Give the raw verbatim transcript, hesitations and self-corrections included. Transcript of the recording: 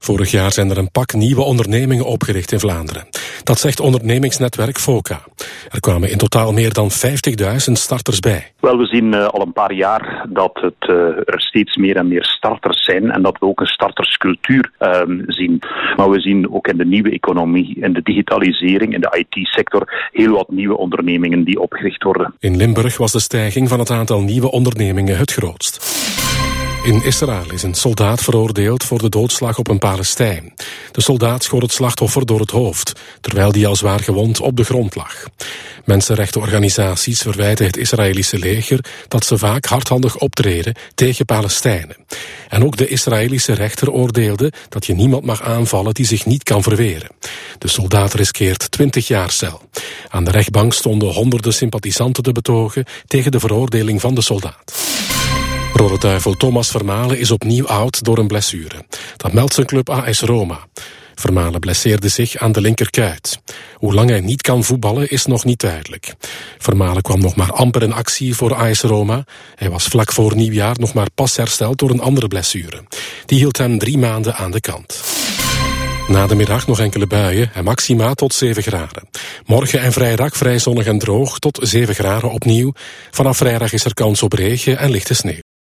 Vorig jaar zijn er een pak nieuwe ondernemingen opgericht in Vlaanderen. Dat zegt ondernemingsnetwerk FOCA. Er kwamen in totaal meer dan vijftigduizend starters bij. Wel, we zien uh, al een paar jaar dat het, uh, er steeds meer en meer starters zijn en dat we ook een starterscultuur uh, zien. Maar we zien ook in de nieuwe economie, in de digitalisering, in de I T-sector, heel wat nieuwe ondernemingen die opgericht worden. In Limburg was de stijging van het aantal nieuwe ondernemingen het grootst. In Israël is een soldaat veroordeeld voor de doodslag op een Palestijn. De soldaat schoot het slachtoffer door het hoofd, terwijl die al zwaar gewond op de grond lag. Mensenrechtenorganisaties verwijten het Israëlische leger dat ze vaak hardhandig optreden tegen Palestijnen. En ook de Israëlische rechter oordeelde dat je niemand mag aanvallen die zich niet kan verweren. De soldaat riskeert twintig jaar cel. Aan de rechtbank stonden honderden sympathisanten te betogen tegen de veroordeling van de soldaat. Rode Duivel Thomas Vermaelen is opnieuw oud door een blessure. Dat meldt zijn club A S Roma. Vermaelen blesseerde zich aan de linkerkuit. Hoe lang hij niet kan voetballen is nog niet duidelijk. Vermaelen kwam nog maar amper in actie voor A S Roma. Hij was vlak voor nieuwjaar nog maar pas hersteld door een andere blessure. Die hield hem drie maanden aan de kant. Na de middag nog enkele buien en maxima tot zeven graden. Morgen en vrijdag vrij zonnig en droog tot zeven graden opnieuw. Vanaf vrijdag is er kans op regen en lichte sneeuw.